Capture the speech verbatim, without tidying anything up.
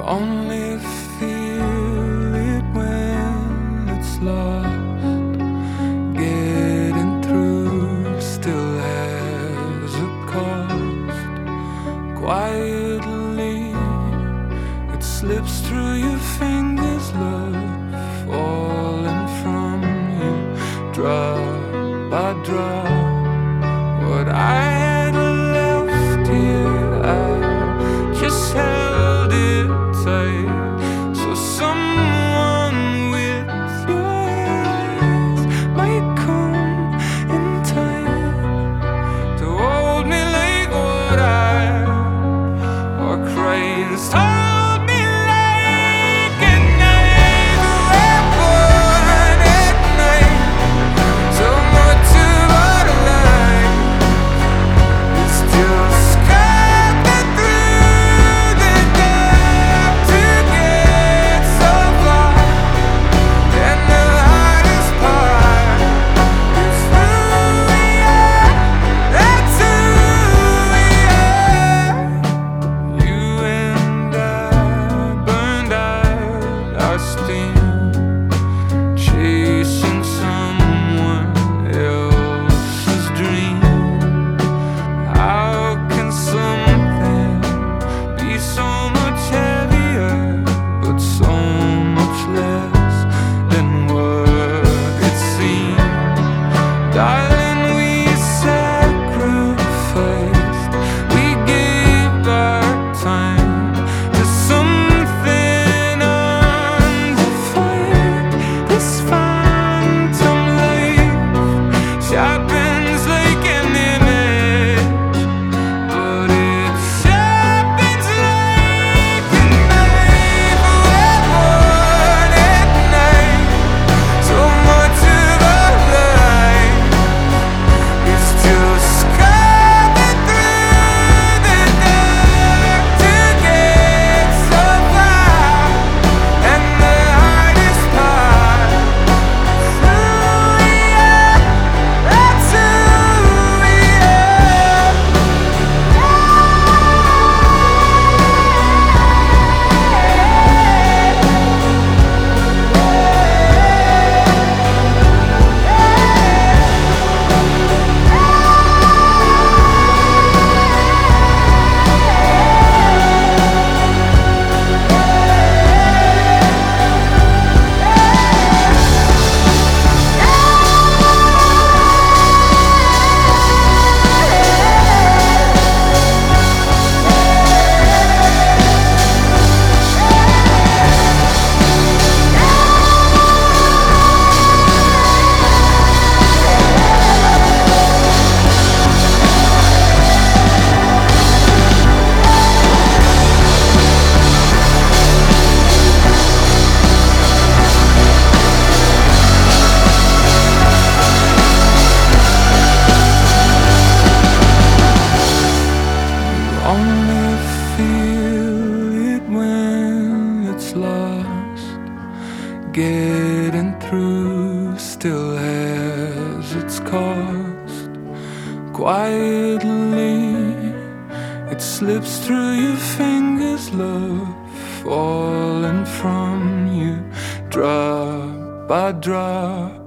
only feel it when it's lost. Getting through still has a cost. Quietly, it slips through your fingers, love, falling from you, drop by drop. What I had left here, I just held it tight, so someone with your eyes might come in time to hold me like what I or cranes told me like at night. We're born at night, so much of our life is just sculpted through the dark to get so far. And the hardest part is who we are. That's who we are. You and I burned out our steam, chasing someone else's dream. How can something be so much heavier, but so much less than what it seemed? Darling, we sacrificed, we gave our time to something undefined. This phantom life sharpens like an image, but it sharpens like a knife. We're born at night, so much of our life is just sculpted through the dark to get so far. And the hardest part is who we are. That's who we are. Only feel it when it's lost. Getting through still has its cost. Quietly, it slips through your fingers, love, falling from you, drop by drop.